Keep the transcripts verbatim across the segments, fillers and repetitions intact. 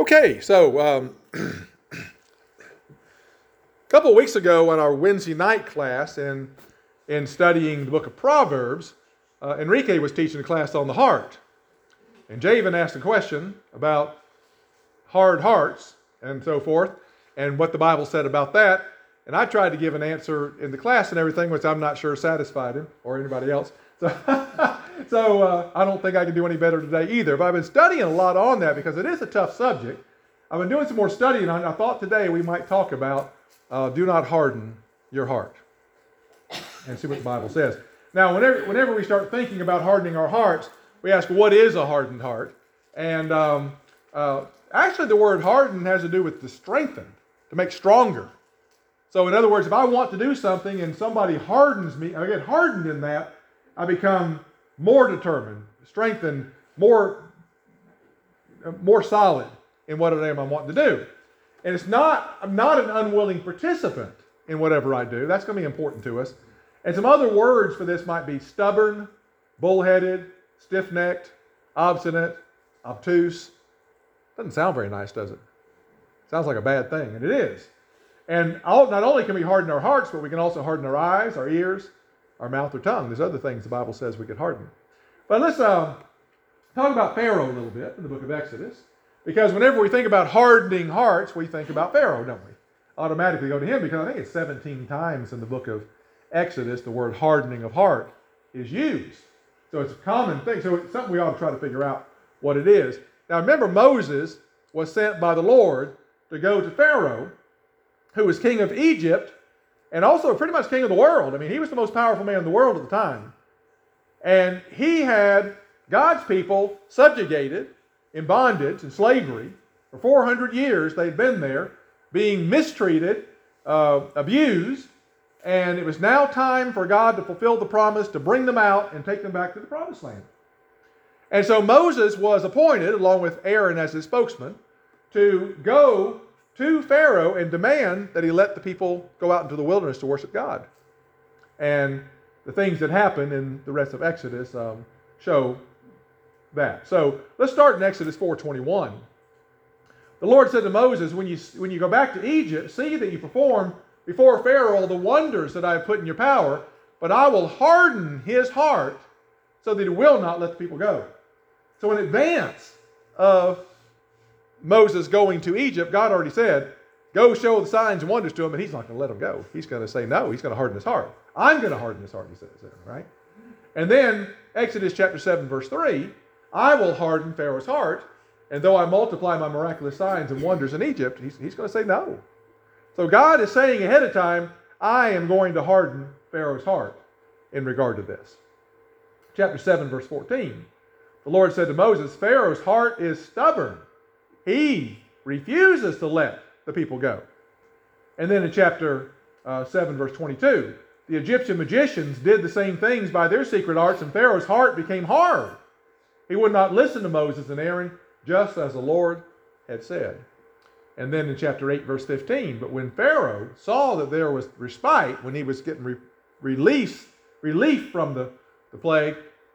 Okay, so um, a couple of weeks ago in our Wednesday night class in, in studying the book of Proverbs, uh, Enrique was teaching a class on the heart. And Javen asked a question about hard hearts and so forth, and what the Bible said about that. And I tried to give an answer in the class and everything, which I'm not sure satisfied him or anybody else. So, so uh, I don't think I can do any better today either. But I've been studying a lot on that because it is a tough subject. I've been doing some more studying on it. I thought today we might talk about uh, do not harden your heart and see what the Bible says. Now, whenever, whenever we start thinking about hardening our hearts, we ask, what is a hardened heart? And um, uh, actually the word harden has to do with to strengthen, to make stronger. So in other words, if I want to do something and somebody hardens me, I get hardened in that, I become more determined, strengthened, more, more solid in what it is I'm wanting to do. And it's not, I'm not an unwilling participant in whatever I do. That's going to be important to us. And some other words for this might be stubborn, bullheaded, stiff-necked, obstinate, obtuse. Doesn't sound very nice, does it? Sounds like a bad thing, and it is. And all, not only can we harden our hearts, but we can also harden our eyes, our ears, our mouth, or tongue. There's other things the Bible says we could harden. But let's uh, talk about Pharaoh a little bit in the book of Exodus. Because whenever we think about hardening hearts, we think about Pharaoh, don't we? Automatically go to him, because I think it's seventeen times in the book of Exodus the word hardening of heart is used. So it's a common thing. So it's something we ought to try to figure out what it is. Now remember, Moses was sent by the Lord to go to Pharaoh, who was king of Egypt, and also pretty much king of the world. I mean, he was the most powerful man in the world at the time. And he had God's people subjugated in bondage and slavery. For four hundred years they'd been there, being mistreated, uh, abused, and it was now time for God to fulfill the promise to bring them out and take them back to the promised land. And so Moses was appointed, along with Aaron as his spokesman, to go to Pharaoh and demand that he let the people go out into the wilderness to worship God. And the things that happen in the rest of Exodus um, show that. So let's start in Exodus four twenty-one. The Lord said to Moses, when you, when you go back to Egypt, see that you perform before Pharaoh the wonders that I have put in your power, but I will harden his heart so that he will not let the people go. So in advance of Moses going to Egypt, God already said, go show the signs and wonders to him, and he's not going to let him go. He's going to say no. He's going to harden his heart. I'm going to harden his heart, he says there, right? And then Exodus chapter seven, verse three, I will harden Pharaoh's heart, and though I multiply my miraculous signs and wonders in Egypt, he's, he's going to say no. So God is saying ahead of time, I am going to harden Pharaoh's heart in regard to this. Chapter seven, verse fourteen, the Lord said to Moses, Pharaoh's heart is stubborn. He refuses to let the people go. And then in chapter uh, seven, verse twenty-two, the Egyptian magicians did the same things by their secret arts, and Pharaoh's heart became hard. He would not listen to Moses and Aaron, just as the Lord had said. And then in chapter eight, verse fifteen, but when Pharaoh saw that there was respite, when he was getting re- released, relief from the, the plague,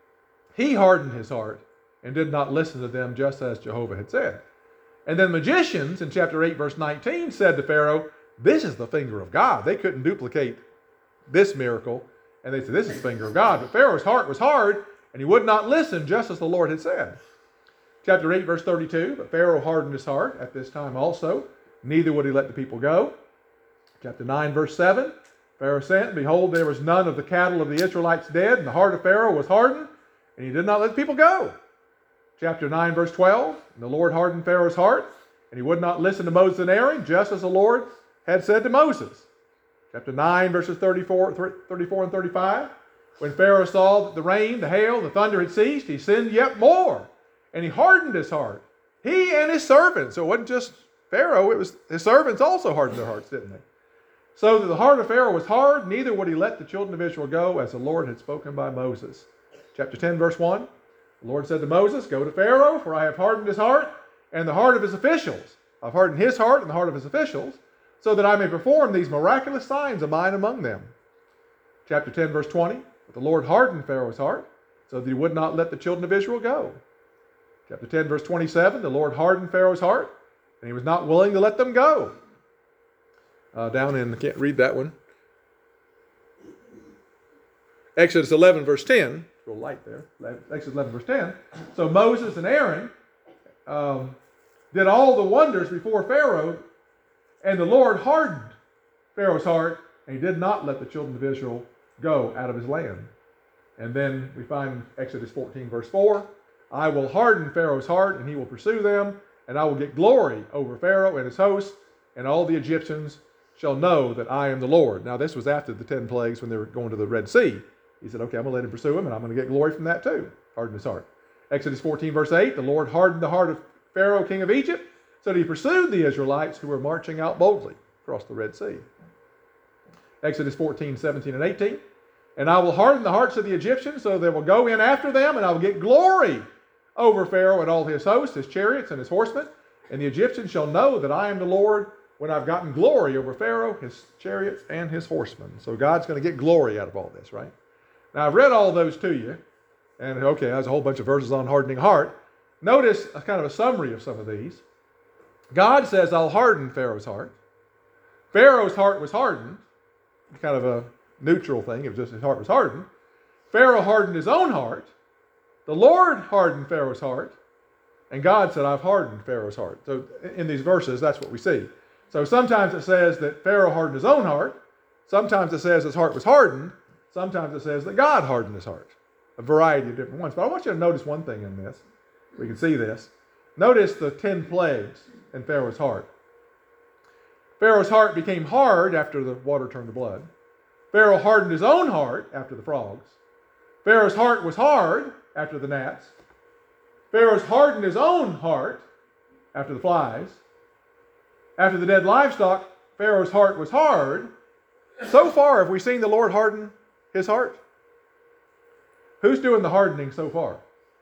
he hardened his heart and did not listen to them, just as Jehovah had said. And then magicians in chapter eight, verse nineteen said to Pharaoh, this is the finger of God. They couldn't duplicate this miracle. And they said, this is the finger of God. But Pharaoh's heart was hard, and he would not listen, just as the Lord had said. Chapter eight, verse thirty-two, but Pharaoh hardened his heart at this time also. Neither would he let the people go. Chapter nine, verse seven, Pharaoh sent, and behold, there was none of the cattle of the Israelites dead, and the heart of Pharaoh was hardened, and he did not let the people go. Chapter nine, verse twelve, and the Lord hardened Pharaoh's heart, and he would not listen to Moses and Aaron, just as the Lord had said to Moses. Chapter nine, verses thirty-four, thirty-four and thirty-five, when Pharaoh saw that the rain, the hail, the thunder had ceased, he sinned yet more, and he hardened his heart, he and his servants. So it wasn't just Pharaoh, it was his servants also hardened their hearts, didn't they? So that the heart of Pharaoh was hard, neither would he let the children of Israel go, as the Lord had spoken by Moses. Chapter ten, verse one, the Lord said to Moses, go to Pharaoh, for I have hardened his heart and the heart of his officials. I've hardened his heart and the heart of his officials, so that I may perform these miraculous signs of mine among them. Chapter ten, verse twenty, but the Lord hardened Pharaoh's heart, so that he would not let the children of Israel go. Chapter ten, verse twenty-seven, the Lord hardened Pharaoh's heart, And he was not willing to let them go. Uh, down in, I can't read that one. Exodus eleven, verse ten. It's a little light there. Exodus eleven, verse ten. So Moses and Aaron um, did all the wonders before Pharaoh, and the Lord hardened Pharaoh's heart, and he did not let the children of Israel go out of his land. And then we find Exodus fourteen, verse four. I will harden Pharaoh's heart, and he will pursue them, and I will get glory over Pharaoh and his host, and all the Egyptians shall know that I am the Lord. Now, this was after the ten plagues when they were going to the Red Sea. He said, okay, I'm going to let him pursue him, and I'm going to get glory from that too. Harden his heart. Exodus fourteen, verse eight, the Lord hardened the heart of Pharaoh, king of Egypt, so that he pursued the Israelites who were marching out boldly across the Red Sea. Exodus fourteen, seventeen, and eighteen, and I will harden the hearts of the Egyptians, so they will go in after them, and I will get glory over Pharaoh and all his hosts, his chariots, and his horsemen. And the Egyptians shall know that I am the Lord when I've gotten glory over Pharaoh, his chariots, and his horsemen. So God's going to get glory out of all this, right? Now, I've read all those to you. And, okay, there's a whole bunch of verses on hardening heart. Notice a kind of a summary of some of these. God says, I'll harden Pharaoh's heart. Pharaoh's heart was hardened. Kind of a neutral thing. It was just his heart was hardened. Pharaoh hardened his own heart. The Lord hardened Pharaoh's heart. And God said, I've hardened Pharaoh's heart. So in these verses, that's what we see. So sometimes it says that Pharaoh hardened his own heart. Sometimes it says his heart was hardened. Sometimes it says that God hardened his heart. A variety of different ones. But I want you to notice one thing in this. We can see this. Notice the ten plagues in Pharaoh's heart. Pharaoh's heart became hard after the water turned to blood. Pharaoh hardened his own heart after the frogs. Pharaoh's heart was hard after the gnats. Pharaoh's hardened his own heart after the flies. After the dead livestock, Pharaoh's heart was hard. So far, have we seen the Lord harden his heart? Who's doing the hardening so far?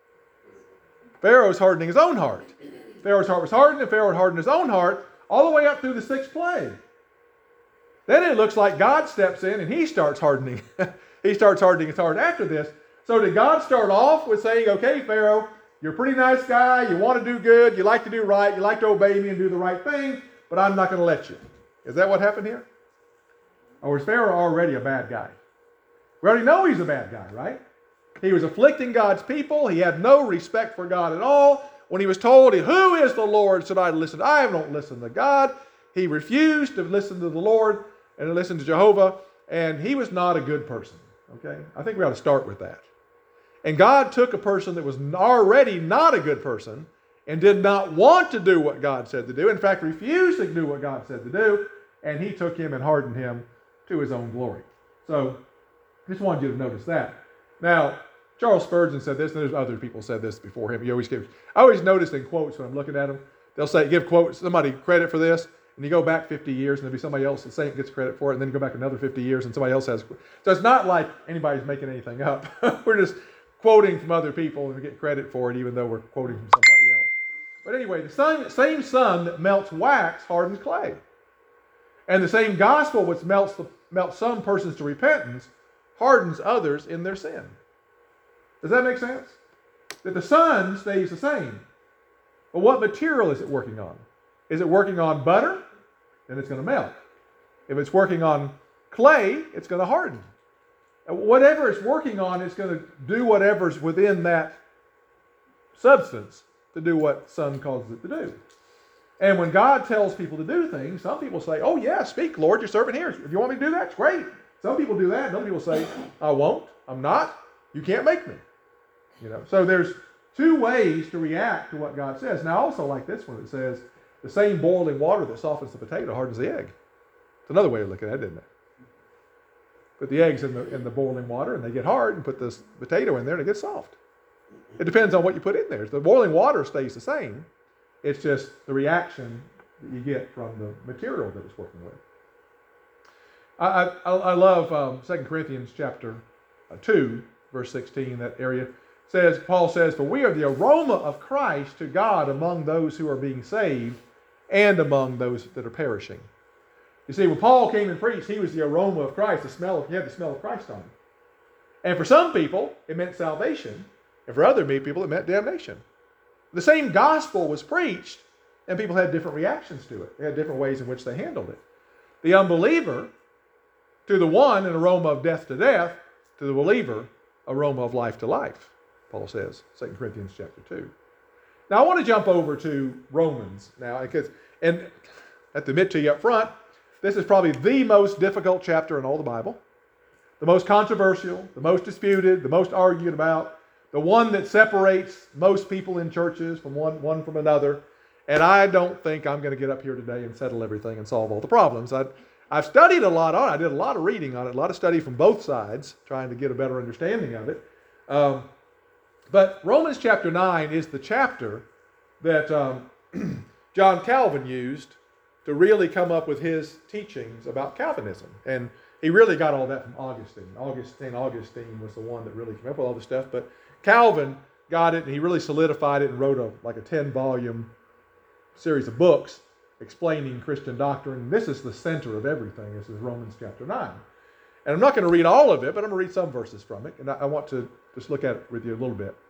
Pharaoh's hardening his own heart. Pharaoh's heart was hardened, and Pharaoh hardened his own heart all the way up through the sixth plague. Then it looks like God steps in and he starts hardening. He starts hardening his heart after this. So did God start off with saying, okay, Pharaoh, you're a pretty nice guy, you want to do good, you like to do right, you like to obey me and do the right thing, but I'm not going to let you. Is that what happened here? Or is Pharaoh already a bad guy? We already know he's a bad guy, right? He was afflicting God's people. He had no respect for God at all. When he was told, who is the Lord, should I listen? I don't listen to God. He refused to listen to the Lord and to listen to Jehovah, and he was not a good person. Okay? I think we ought to start with that. And God took a person that was already not a good person and did not want to do what God said to do. In fact, refused to do what God said to do, and he took him and hardened him to his own glory. So, just wanted you to notice that. Now, Charles Spurgeon said this, and there's other people said this before him. He always gives, I always notice in quotes when I'm looking at them, they'll say, give quotes, somebody credit for this, and you go back fifty years, and there'll be somebody else that saying gets credit for it, and then you go back another fifty years, and somebody else has. So it's not like anybody's making anything up. We're just quoting from other people, and we get credit for it, even though we're quoting from somebody else. But anyway, the sun, same sun that melts wax hardens clay. And the same gospel which melts, the, melts some persons to repentance hardens others in their sin. Does that make sense? That the sun stays the same. But what material is it working on? Is it working on butter? Then it's going to melt. If it's working on clay, it's going to harden. And whatever it's working on, it's going to do whatever's within that substance to do what sun causes it to do. And when God tells people to do things, some people say, oh yeah, speak, Lord, your servant hears. If you want me to do that, it's great. Some people do that. Some people say, I won't. I'm not. You can't make me. You know. So there's two ways to react to what God says. Now I also like this one that says, the same boiling water that softens the potato hardens the egg. It's another way of looking at it, isn't it? Put the eggs in the in the boiling water and they get hard, and put this potato in there and it gets soft. It depends on what you put in there. The boiling water stays the same. It's just the reaction that you get from the material that it's working with. I, I, I love um, Second Corinthians chapter two, verse sixteen, that area. Says, Paul says, for we are the aroma of Christ to God among those who are being saved and among those that are perishing. You see, when Paul came and preached, he was the aroma of Christ, the smell of, he had the smell of Christ on him. And for some people, it meant salvation. And for other people, it meant damnation. The same gospel was preached, and people had different reactions to it. They had different ways in which they handled it. The unbeliever, to the one, an aroma of death to death, to the believer, aroma of life to life, Paul says, Second Corinthians chapter two. Now I want to jump over to Romans now, because, and I have to admit to you up front, this is probably the most difficult chapter in all the Bible, the most controversial, the most disputed, the most argued about, the one that separates most people in churches from one, one from another. And I don't think I'm going to get up here today and settle everything and solve all the problems. I, I've studied a lot on it. I did a lot of reading on it, a lot of study from both sides, trying to get a better understanding of it. Um, but Romans chapter nine is the chapter that um, John Calvin used to really come up with his teachings about Calvinism. And he really got all that from Augustine. Augustine, Augustine was the one that really came up with all this stuff. But Calvin got it, and he really solidified it and wrote a like a ten-volume series of books explaining Christian doctrine. This is the center of everything. This is Romans chapter nine. And I'm not going to read all of it, but I'm going to read some verses from it. And I, I want to just look at it with you a little bit.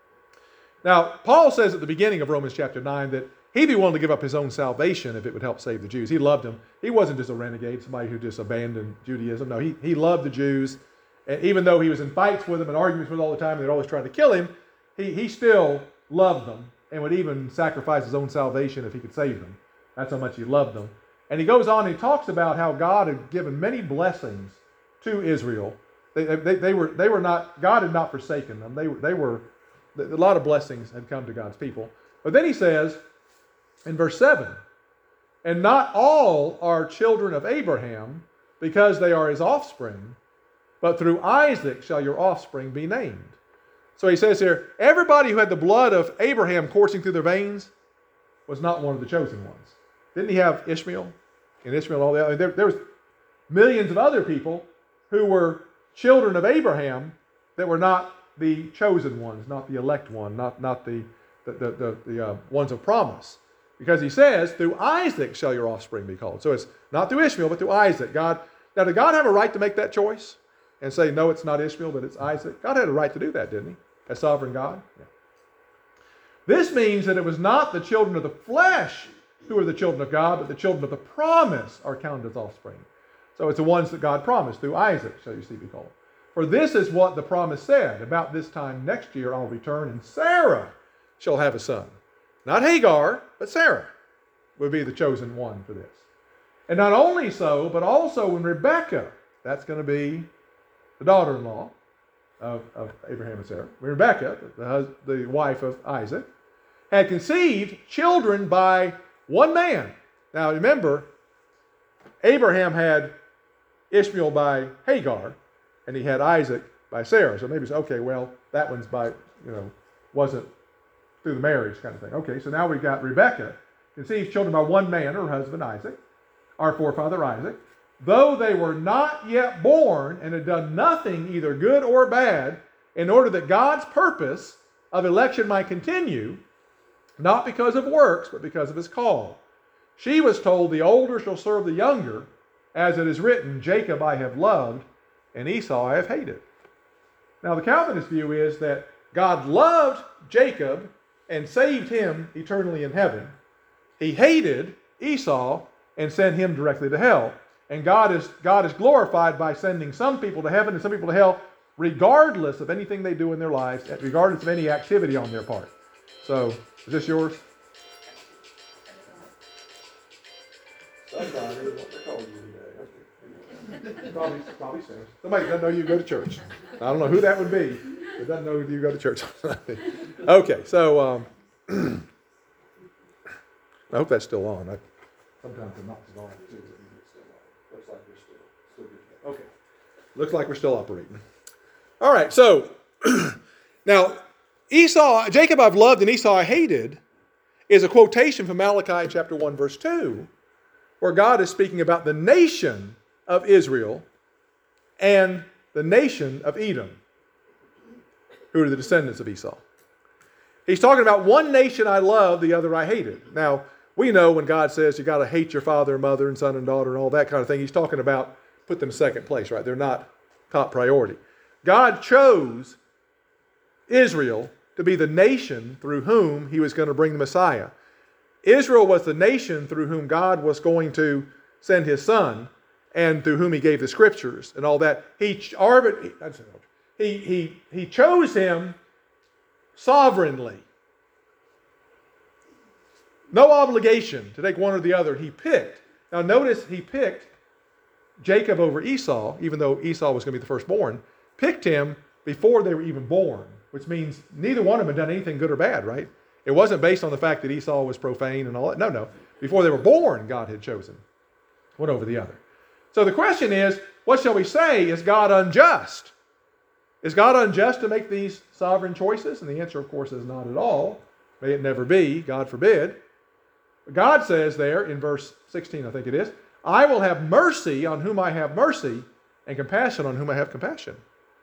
Now, Paul says at the beginning of Romans chapter nine that he'd be willing to give up his own salvation if it would help save the Jews. He loved them. He wasn't just a renegade, somebody who just abandoned Judaism. No, he, he loved the Jews. And even though he was in fights with them and arguments with them all the time, and they're always trying to kill him, he, he still loved them and would even sacrifice his own salvation if he could save them. That's how much he loved them. And he goes on and he talks about how God had given many blessings to Israel. They, they, they, were, they were not, God had not forsaken them. They were, they were, a lot of blessings had come to God's people. But then he says in verse seven, and not all are children of Abraham because they are his offspring, but through Isaac shall your offspring be named. So he says here, everybody who had the blood of Abraham coursing through their veins was not one of the chosen ones. Didn't he have Ishmael? And Ishmael, all the other, there, there was millions of other people who were children of Abraham that were not the chosen ones, not the elect one, not, not the, the, the, the, the uh, ones of promise. Because he says, through Isaac shall your offspring be called. So it's not through Ishmael, but through Isaac. God, now did God have a right to make that choice and say, no, it's not Ishmael, but it's Isaac? God had a right to do that, didn't he? As sovereign God? Yeah. This means that it was not the children of the flesh who are the children of God, but the children of the promise are counted as offspring. So it's the ones that God promised, through Isaac shall your seed be called. For this is what the promise said, about this time next year I'll return, and Sarah shall have a son. Not Hagar, but Sarah would be the chosen one for this. And not only so, but also when Rebekah, that's going to be the daughter-in-law of, of Abraham and Sarah, when Rebekah, the, hus- the wife of Isaac, had conceived children by one man. Now remember, Abraham had Ishmael by Hagar, and he had Isaac by Sarah. So maybe it's, okay, well, that one's by, you know, wasn't through the marriage kind of thing. Okay, so now we've got Rebekah conceived children by one man, her husband Isaac, our forefather Isaac, though they were not yet born and had done nothing either good or bad, in order that God's purpose of election might continue, not because of works, but because of his call. She was told, the older shall serve the younger, as it is written, Jacob I have loved, and Esau I have hated. Now the Calvinist view is that God loved Jacob and saved him eternally in heaven. He hated Esau and sent him directly to hell. And God is, God is glorified by sending some people to heaven and some people to hell, regardless of anything they do in their lives, regardless of any activity on their part. So, is this yours? Probably, probably so. Somebody doesn't know you go to church. I don't know who that would be, but doesn't know you go to church. Okay, so um, I hope that's still on. I, sometimes it knocks it off too. Looks like we're still, still good. Okay, looks like we're still operating. All right, so now Esau, Jacob I've loved and Esau I hated, is a quotation from Malachi chapter one, verse two, where God is speaking about the nation of Israel and the nation of Edom, who are the descendants of Esau. He's talking about one nation I love, the other I hated. Now, we know when God says you got to hate your father and mother and son and daughter and all that kind of thing, he's talking about put them second place, right? They're not top priority. God chose Israel to be the nation through whom he was going to bring the Messiah. Israel was the nation through whom God was going to send his son and through whom he gave the scriptures and all that. He, he, he, he chose him sovereignly. No obligation to take one or the other. He picked. Now notice he picked Jacob over Esau, even though Esau was going to be the firstborn, picked him before they were even born, which means neither one of them had done anything good or bad, right? It wasn't based on the fact that Esau was profane and all that. No, no. Before they were born, God had chosen one over the other. So the question is, what shall we say? Is God unjust? Is God unjust to make these sovereign choices? And the answer, of course, is not at all. May it never be, God forbid. But God says there in verse sixteen, I think it is, I will have mercy on whom I have mercy and compassion on whom I have compassion.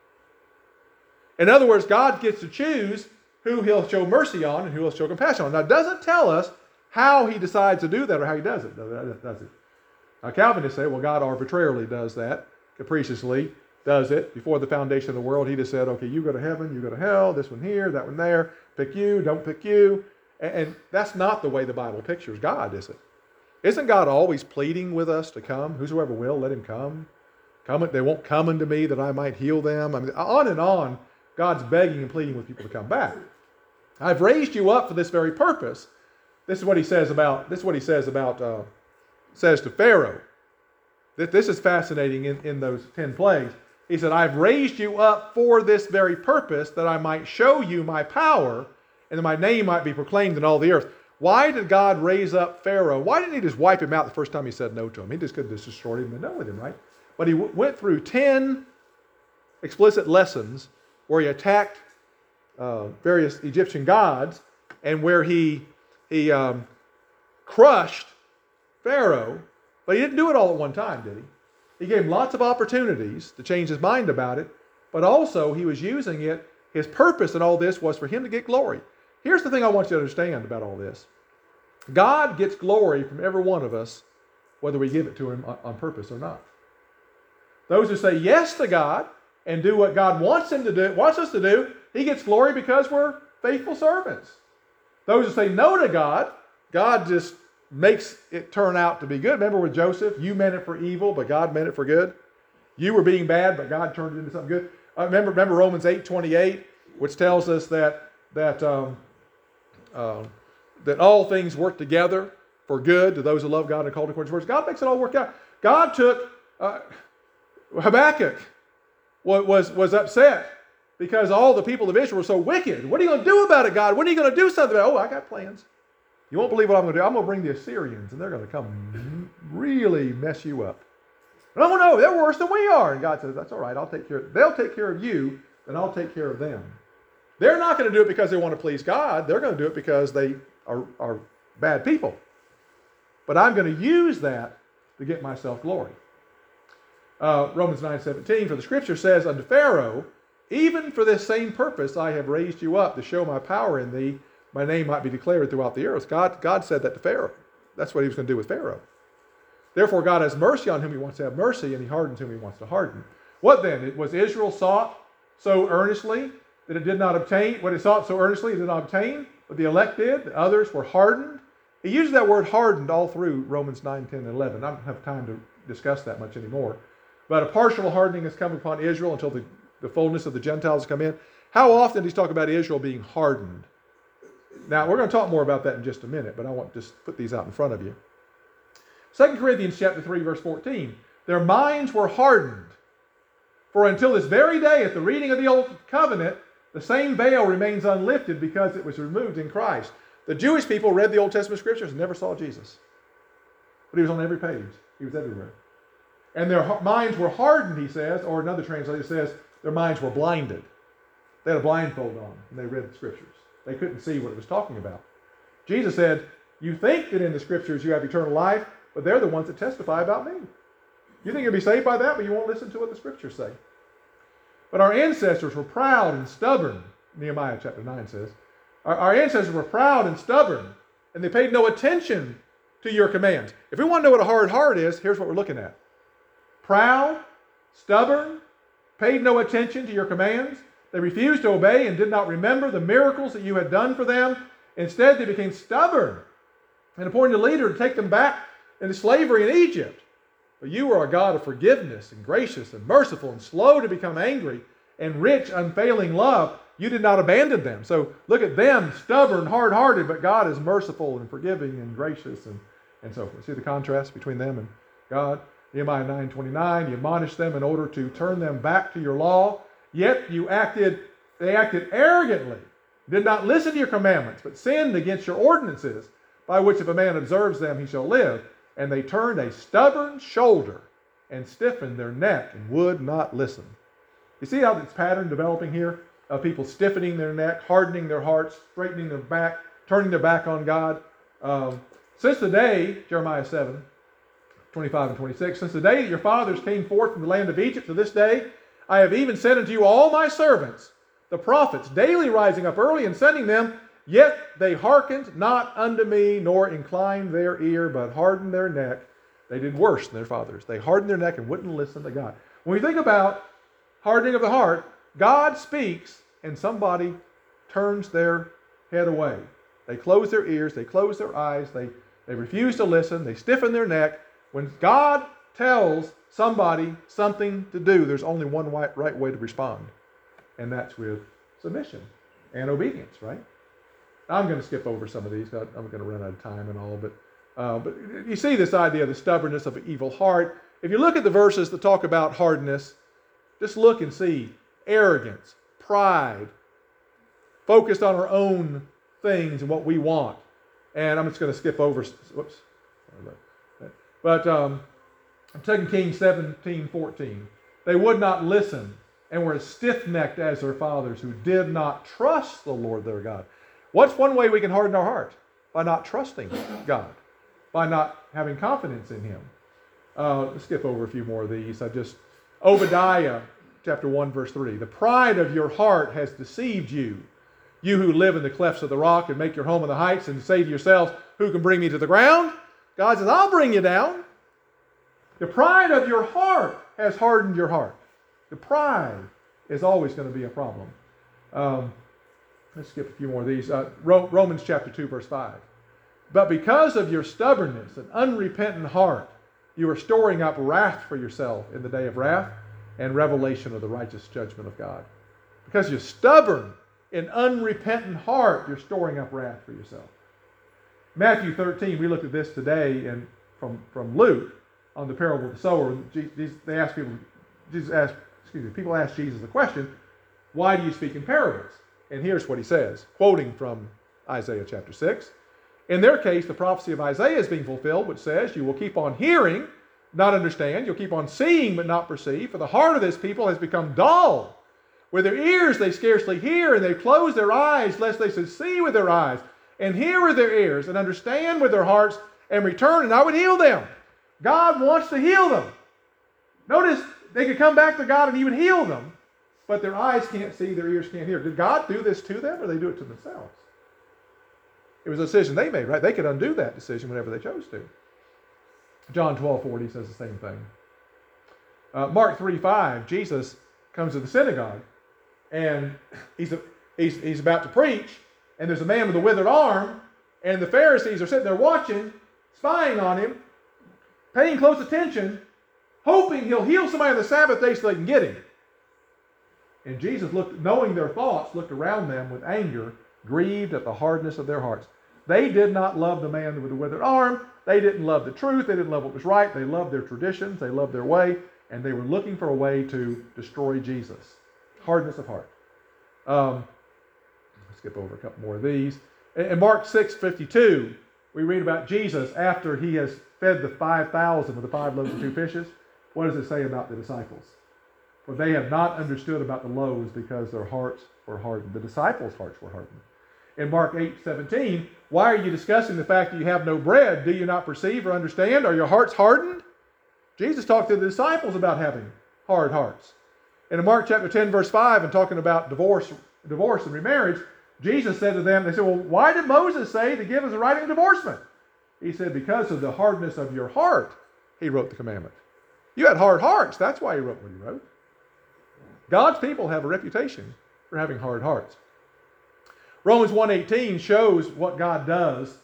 In other words, God gets to choose who he'll show mercy on and who he'll show compassion on. Now, it doesn't tell us how he decides to do that or how he does it, does it? Now, Calvinists say, well, God arbitrarily does that, capriciously does it. Before the foundation of the world, he just said, okay, you go to heaven, you go to hell, this one here, that one there, pick you, don't pick you. And, and that's not the way the Bible pictures God, is it? Isn't God always pleading with us to come? Whosoever will, let him come. Come, they won't come unto me that I might heal them. I mean, on and on, God's begging and pleading with people to come back. I've raised you up for this very purpose. This is what he says about, this is what he says about, uh, says to Pharaoh. This is fascinating in, in those ten plagues. He said, I've raised you up for this very purpose, that I might show you my power, and that my name might be proclaimed in all the earth. Why did God raise up Pharaoh? Why didn't he just wipe him out the first time he said no to him? He just could have just destroyed him and done with him, right? But he w- went through ten explicit lessons where he attacked uh, various Egyptian gods and where he, he um, crushed Pharaoh. But he didn't do it all at one time, did he? He gave him lots of opportunities to change his mind about it, but also he was using it. His purpose in all this was for him to get glory. Here's the thing I want you to understand about all this. God gets glory from every one of us, whether we give it to him on purpose or not. Those who say yes to God and do what God wants him to do, wants us to do, he gets glory because we're faithful servants. Those who say no to God, God just makes it turn out to be good. Remember with Joseph, you meant it for evil, but God meant it for good. You were being bad, but God turned it into something good. Uh, remember, remember Romans eight twenty-eight, which tells us that that um, uh, that all things work together for good to those who love God and are called according to His word. God makes it all work out. God took uh, Habakkuk was, was was upset because all the people of Israel were so wicked. What are you going to do about it, God? When are you going to do something about it? Oh, I got plans. You won't believe what I'm going to do. I'm going to bring the Assyrians, and they're going to come really mess you up. And oh no, they're worse than we are. And God says, that's all right. I'll take care of, they'll take care of you, and I'll take care of them. They're not going to do it because they want to please God. They're going to do it because they are, are bad people. But I'm going to use that to get myself glory. Uh, Romans nine seventeen, for the scripture says unto Pharaoh, even for this same purpose I have raised you up, to show my power in thee, my name might be declared throughout the earth. God, God said that to Pharaoh. That's what he was going to do with Pharaoh. Therefore, God has mercy on whom he wants to have mercy, and he hardens whom he wants to harden. What then? Was Israel sought so earnestly that it did not obtain? What it sought so earnestly it did not obtain? What the elect did? The others were hardened? He uses that word hardened all through Romans nine, ten, and eleven. I don't have time to discuss that much anymore. But a partial hardening has come upon Israel until the, the fullness of the Gentiles come in. How often does he talk about Israel being hardened? Now, we're going to talk more about that in just a minute, but I want to just put these out in front of you. Second Corinthians chapter three, verse fourteen. Their minds were hardened. For until this very day, at the reading of the Old Covenant, the same veil remains unlifted because it was removed in Christ. The Jewish people read the Old Testament scriptures and never saw Jesus. But he was on every page. He was everywhere. And their minds were hardened, he says, or another translation says, their minds were blinded. They had a blindfold on and they read the scriptures. They couldn't see what it was talking about. Jesus said, you think that in the scriptures you have eternal life, but they're the ones that testify about me. You think you'll be saved by that, but you won't listen to what the scriptures say. But our ancestors were proud and stubborn, Nehemiah chapter nine says. Our, our ancestors were proud and stubborn, and they paid no attention to your commands. If we want to know what a hard heart is, here's what we're looking at. Proud, stubborn, paid no attention to your commands. They refused to obey and did not remember the miracles that you had done for them. Instead, they became stubborn and appointed a leader to take them back into slavery in Egypt. But you are a God of forgiveness and gracious and merciful and slow to become angry and rich, unfailing love. You did not abandon them. So look at them, stubborn, hard-hearted, but God is merciful and forgiving and gracious and, and so forth. See the contrast between them and God? Nehemiah nine twenty-nine, you admonished them in order to turn them back to your law, yet you acted, they acted arrogantly, did not listen to your commandments, but sinned against your ordinances, by which if a man observes them, he shall live. And they turned a stubborn shoulder and stiffened their neck and would not listen. You see how this pattern developing here of people stiffening their neck, hardening their hearts, straightening their back, turning their back on God? Um, since the day, Jeremiah seven, twenty-five and twenty-six, since the day that your fathers came forth from the land of Egypt to this day, I have even sent unto you all my servants, the prophets, daily rising up early and sending them. Yet they hearkened not unto me, nor inclined their ear, but hardened their neck. They did worse than their fathers. They hardened their neck and wouldn't listen to God. When we think about hardening of the heart, God speaks and somebody turns their head away. They close their ears, they close their eyes, they, they refuse to listen, they stiffen their neck. When God tells somebody something to do, there's only one right, right way to respond, and that's with submission and obedience, right? I'm going to skip over some of these. I'm going to run out of time and all, but uh, but you see this idea of the stubbornness of an evil heart. If you look at the verses that talk about hardness, just look and see arrogance, pride, focused on our own things and what we want. And I'm just going to skip over. Whoops. But um, Second Kings seventeen fourteen. They would not listen and were as stiff-necked as their fathers, who did not trust the Lord their God. What's one way we can harden our heart? By not trusting God, by not having confidence in Him. Uh, let's skip over a few more of these. I just Obadiah chapter one verse three. The pride of your heart has deceived you, you who live in the clefts of the rock and make your home in the heights, and say to yourselves, who can bring me to the ground? God says, I'll bring you down. The pride of your heart has hardened your heart. The pride is always going to be a problem. Um, Let's skip a few more of these. Uh, Romans chapter two, verse five. But because of your stubbornness and unrepentant heart, you are storing up wrath for yourself in the day of wrath and revelation of the righteous judgment of God. Because you're stubborn and unrepentant heart, you're storing up wrath for yourself. Matthew thirteen, we looked at this today in, from, from Luke on the parable of the sower. They asked people, Jesus asked, excuse me, people asked Jesus the question, why do you speak in parables? And here's what he says, quoting from Isaiah chapter six. In their case, the prophecy of Isaiah is being fulfilled, which says, you will keep on hearing, not understand. You'll keep on seeing, but not perceive. For the heart of this people has become dull. With their ears they scarcely hear, and they close their eyes, lest they should see with their eyes, and hear with their ears, and understand with their hearts, and return, and I would heal them. God wants to heal them. Notice, they could come back to God and He would heal them. But their eyes can't see, their ears can't hear. Did God do this to them, or did they do it to themselves? It was a decision they made, right? They could undo that decision whenever they chose to. John twelve forty says the same thing. Uh, Mark three five, Jesus comes to the synagogue, and he's, a, he's, he's about to preach, and there's a man with a withered arm, and the Pharisees are sitting there watching, spying on him, paying close attention, hoping he'll heal somebody on the Sabbath day so they can get him. And Jesus, looked, knowing their thoughts, looked around them with anger, grieved at the hardness of their hearts. They did not love the man with the withered arm. They didn't love the truth. They didn't love what was right. They loved their traditions. They loved their way. And they were looking for a way to destroy Jesus. Hardness of heart. Um, let's skip over a couple more of these. In Mark six fifty-two, we read about Jesus after He has fed the five thousand with the five loaves and two fishes. What does it say about the disciples? For they have not understood about the loaves because their hearts were hardened. The disciples' hearts were hardened. In Mark eight seventeen, why are you discussing the fact that you have no bread? Do you not perceive or understand? Are your hearts hardened? Jesus talked to the disciples about having hard hearts. And in Mark chapter ten, verse five, and talking about divorce, divorce and remarriage, Jesus said to them, they said, well, why did Moses say to give us a writing of divorcement? He said, because of the hardness of your heart, He wrote the commandment. You had hard hearts. That's why He wrote what He wrote. God's people have a reputation for having hard hearts. Romans one eighteen shows what God does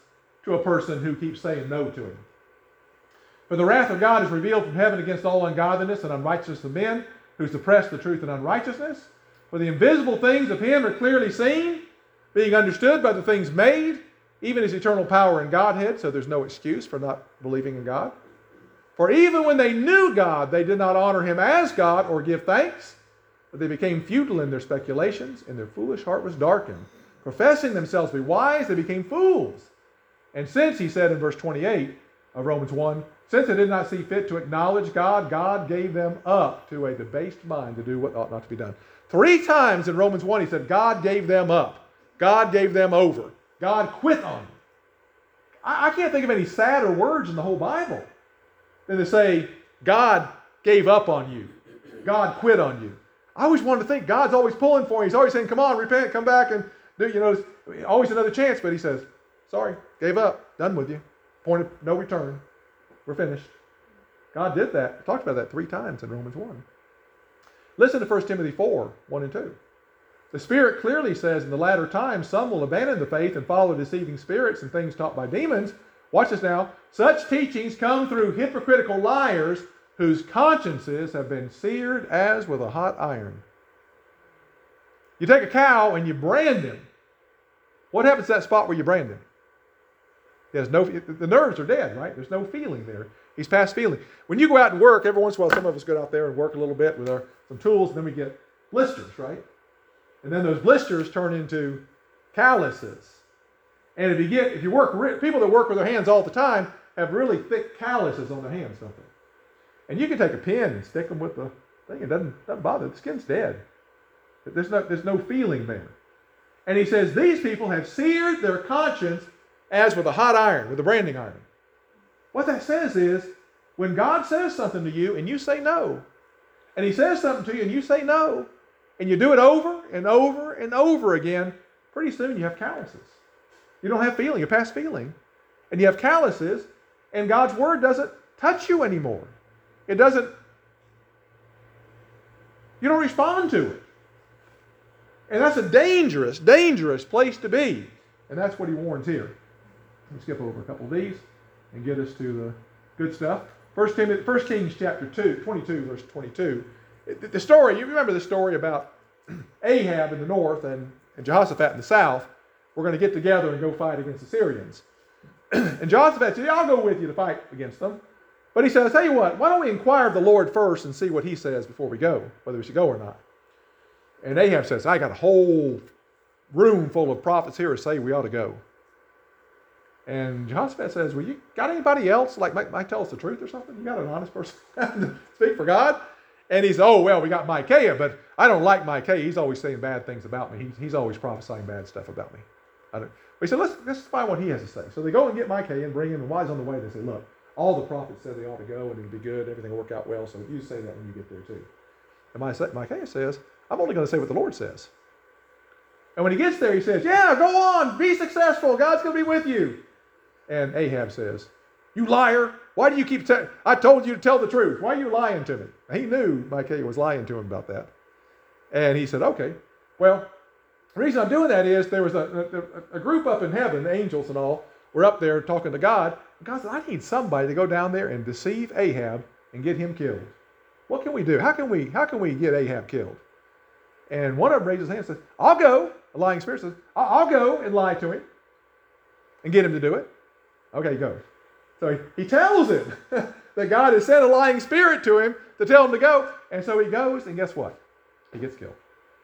to a person who keeps saying no to him. For the wrath of God is revealed from heaven against all ungodliness and unrighteousness of men who suppress the truth in unrighteousness. For the invisible things of him are clearly seen, being understood by the things made, even his eternal power and Godhead, so there's no excuse for not believing in God. For even when they knew God, they did not honor him as God or give thanks, but they became futile in their speculations, and their foolish heart was darkened. Professing themselves to be wise, they became fools. And since, he said in verse twenty-eight of Romans one, since they did not see fit to acknowledge God, God gave them up to a debased mind to do what ought not to be done. Three times in Romans one, he said, God gave them up. God gave them over. God quit on them. I, I can't think of any sadder words in the whole Bible than to say, God gave up on you. God quit on you. I always wanted to think God's always pulling for you. He's always saying, come on, repent, come back and do, you know, always another chance. But he says, sorry, gave up, done with you. Point of no return. We're finished. God did that. We talked about that three times in Romans one. Listen to First Timothy four, one and two. The Spirit clearly says in the latter times some will abandon the faith and follow deceiving spirits and things taught by demons. Watch this now. Such teachings come through hypocritical liars whose consciences have been seared as with a hot iron. You take a cow and you brand him. What happens to that spot where you brand him? He has no, the nerves are dead, right? There's no feeling there. He's past feeling. When you go out and work, every once in a while, some of us go out there and work a little bit with our some tools, and then we get blisters, right? And then those blisters turn into calluses. And if you get, if you work, people that work with their hands all the time have really thick calluses on their hands, don't they? And you can take a pin and stick them with the thing. It doesn't, doesn't bother. The skin's dead. There's no, there's no feeling there. And he says these people have seared their conscience as with a hot iron, with a branding iron. What that says is, when God says something to you and you say no, and he says something to you and you say no, and you do it over and over and over again, pretty soon you have calluses. You don't have feeling, you're past feeling. And you have calluses, and God's word doesn't touch you anymore. It doesn't, you don't respond to it. And that's a dangerous, dangerous place to be. And that's what he warns here. Let me skip over a couple of these and get us to the good stuff. First Timothy, First Kings chapter two, twenty-two, verse twenty-two. The story, you remember the story about Ahab in the north and, and Jehoshaphat in the south. We're going to get together and go fight against the Syrians. And Jehoshaphat said, yeah, I'll go with you to fight against them. But he said, I'll tell you what, why don't we inquire of the Lord first and see what he says before we go, whether we should go or not. And Ahab says, I got a whole room full of prophets here who say we ought to go. And Jehoshaphat says, well, you got anybody else like might, might tell us the truth or something? You got an honest person to speak for God? And he said, oh, well, we got Micaiah, but I don't like Micaiah. He's always saying bad things about me. He's, he's always prophesying bad stuff about me. I don't. We said, let's, let's find what he has to say. So they go and get Micaiah and bring him, and while he's on the way, they say, look, all the prophets said they ought to go, and it'll be good, everything will work out well, so you say that when you get there too. And Micaiah says, I'm only going to say what the Lord says. And when he gets there, he says, yeah, go on, be successful, God's going to be with you. And Ahab says, you liar, why do you keep telling, I told you to tell the truth, why are you lying to me? He knew Micaiah was lying to him about that. And he said, okay, well, the reason I'm doing that is there was a, a, a group up in heaven, the angels and all, were up there talking to God. And God said, I need somebody to go down there and deceive Ahab and get him killed. What can we do? How can we, how can we get Ahab killed? And one of them raised his hand and said, I'll go. A lying spirit says, I'll, I'll go and lie to him and get him to do it. Okay, go. So he, he tells him that God has sent a lying spirit to him to tell him to go. And so he goes, and guess what? He gets killed.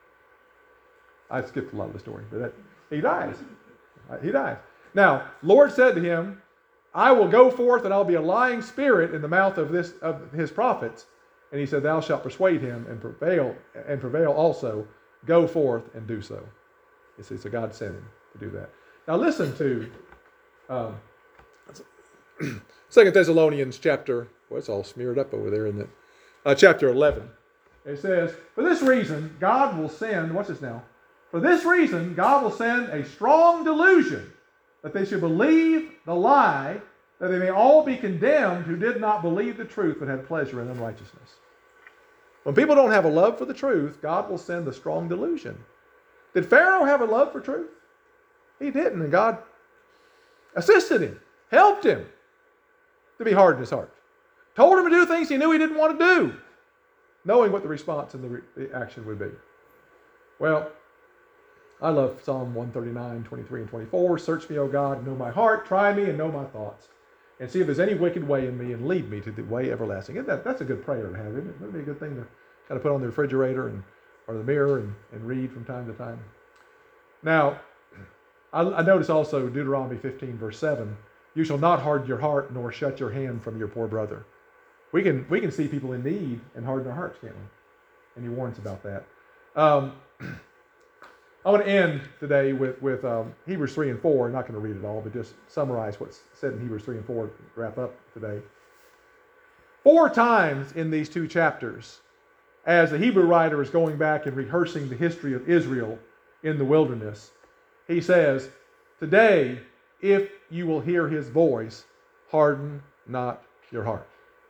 I skipped a lot of the story, but that, he dies. He dies. Now, Lord said to him, I will go forth and I'll be a lying spirit in the mouth of this of his prophets. And he said, thou shalt persuade him and prevail and prevail also. Go forth and do so. You see, so God sent him to do that. Now listen to um, Second Thessalonians chapter, well, it's all smeared up over there, isn't it? Uh, chapter eleven. It says, for this reason, God will send, what's this now? For this reason, God will send a strong delusion that they should believe the lie, that they may all be condemned who did not believe the truth but had pleasure in unrighteousness. When people don't have a love for the truth, God will send a strong delusion. Did Pharaoh have a love for truth? He didn't, and God assisted him, helped him to be hard in his heart. Told him to do things he knew he didn't want to do, knowing what the response and the, re- the action would be. Well, I love Psalm one thirty-nine, twenty-three, and twenty-four. Search me, O God, and know my heart. Try me and know my thoughts. And see if there's any wicked way in me, and lead me to the way everlasting. Isn't that, that's a good prayer to have, isn't it? That would be a good thing to kind of put on the refrigerator and or the mirror and, and read from time to time. Now, I, I notice also Deuteronomy fifteen, verse seven, you shall not harden your heart nor shut your hand from your poor brother. We can we can see people in need and harden our hearts, can't we? And he warns about that. Um, I want to end today with, with um, Hebrews three and four. I'm not going to read it all, but just summarize what's said in Hebrews three and four to wrap up today. Four times in these two chapters, as the Hebrew writer is going back and rehearsing the history of Israel in the wilderness, he says, today, if you will hear his voice, harden not your heart.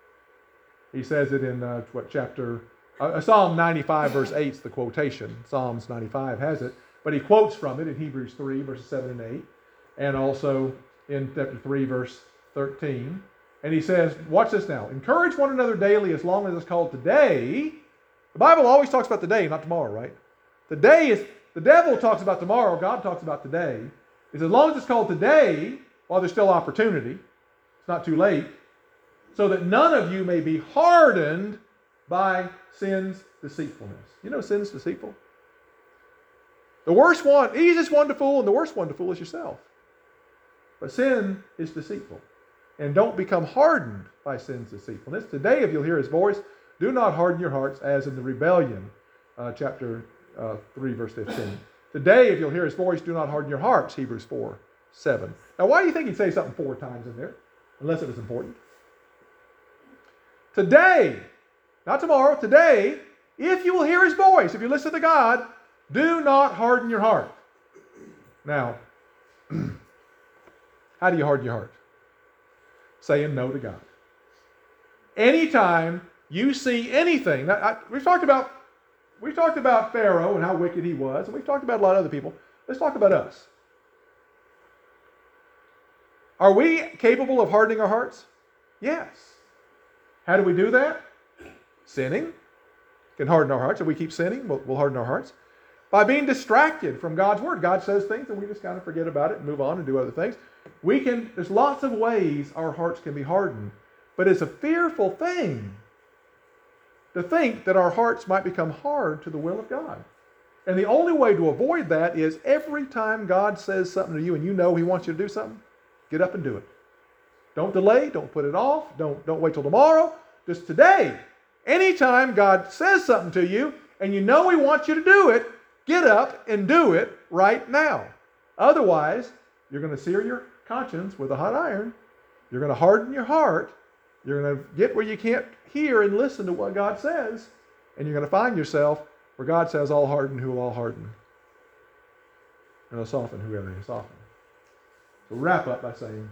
He says it in, uh, what, chapter... Uh, Psalm ninety-five, verse eight is the quotation. Psalms ninety-five has it. But he quotes from it in Hebrews three, verses seven and eight. And also in chapter three, verse thirteen. And he says, watch this now. Encourage one another daily as long as it's called today. The Bible always talks about today, not tomorrow, right? Today is... The devil talks about tomorrow. God talks about today. He says, as long as it's called today, while there's still opportunity, it's not too late, so that none of you may be hardened by sin's deceitfulness. You know sin's deceitful? The worst one, easiest one to fool and the worst one to fool is yourself. But sin is deceitful. And don't become hardened by sin's deceitfulness. Today, if you'll hear his voice, do not harden your hearts as in the rebellion, uh, chapter uh, three, verse fifteen. Today, if you'll hear his voice, do not harden your hearts, Hebrews four, seven. Now, why do you think he'd say something four times in there? Unless it was important. Today, not tomorrow, today, if you will hear his voice, if you listen to God, do not harden your heart. Now, how do you harden your heart? Saying no to God. Anytime you see anything, now, I, we've talked about we've talked about Pharaoh and how wicked he was, and we've talked about a lot of other people. Let's talk about us. Are we capable of hardening our hearts? Yes. How do we do that? Sinning can harden our hearts. If we keep sinning, we'll, we'll harden our hearts. By being distracted from God's word. God says things and we just kind of forget about it and move on and do other things. We can, there's lots of ways our hearts can be hardened. But it's a fearful thing to think that our hearts might become hard to the will of God. And the only way to avoid that is every time God says something to you and you know he wants you to do something, get up and do it. Don't delay. Don't put it off. Don't, don't wait till tomorrow. Just today. Anytime God says something to you and you know he wants you to do it, get up and do it right now. Otherwise, you're going to sear your conscience with a hot iron. You're going to harden your heart. You're going to get where you can't hear and listen to what God says. And you're going to find yourself where God says, all harden who will all harden. And he'll soften whoever he'll soften. So wrap up by saying,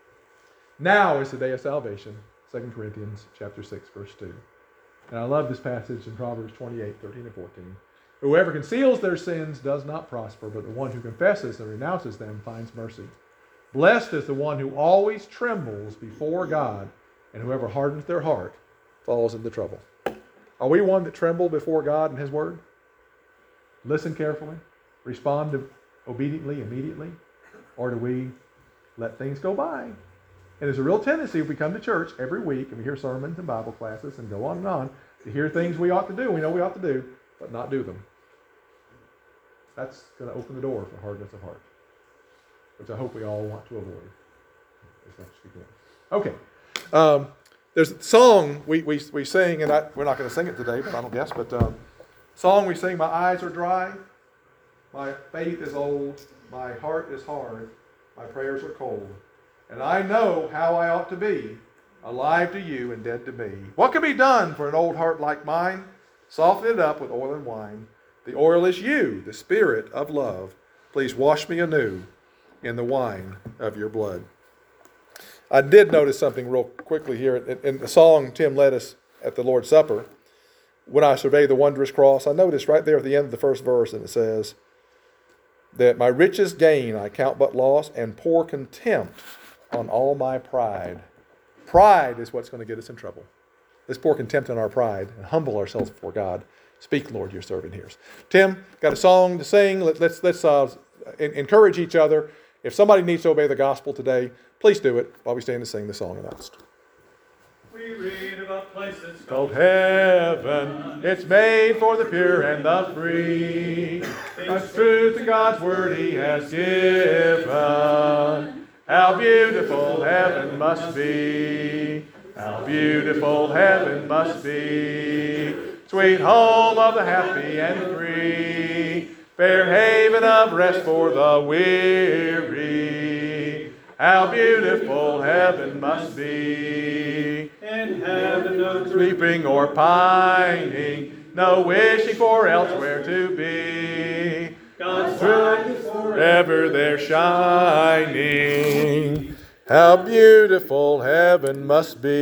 now is the day of salvation. Second Corinthians chapter six, verse two. And I love this passage in Proverbs twenty-eight, thirteen and fourteen. Whoever conceals their sins does not prosper, but the one who confesses and renounces them finds mercy. Blessed is the one who always trembles before God, and whoever hardens their heart falls into trouble. Are we one that tremble before God and his word? Listen carefully, respond obediently, immediately, or do we let things go by? And there's a real tendency if we come to church every week and we hear sermons and Bible classes and go on and on to hear things we ought to do, we know we ought to do, but not do them. That's going to open the door for hardness of heart, which I hope we all want to avoid as much as we can. Okay. Um, there's a song we, we, we sing, and I, we're not going to sing it today, but I don't guess, but um, song we sing, my eyes are dry, my faith is old, my heart is hard, my prayers are cold. And I know how I ought to be, alive to you and dead to me. What can be done for an old heart like mine? Soften it up with oil and wine. The oil is you, the spirit of love. Please wash me anew in the wine of your blood. I did notice something real quickly here. In, in the song Tim led us at the Lord's Supper, when I survey the wondrous cross, I noticed right there at the end of the first verse, and it says, that my richest gain I count but loss, and pour contempt on all my pride. Pride is what's going to get us in trouble. Let's pour contempt on our pride and humble ourselves before God. Speak, Lord, your servant hears. Tim, got a song to sing. Let, let's let's uh, encourage each other. If somebody needs to obey the gospel today, please do it while we stand and sing the song announced. We read about places Called heaven, it's made for the pure and the free. God's truth and God's word He has given. How beautiful heaven must be. How beautiful heaven must be. Sweet home of the happy and free. Fair haven of rest for the weary. How beautiful heaven must be. in heaven, no Sleeping or pining, no wishing for elsewhere to be. God's light is Forever there shining. How beautiful heaven must be.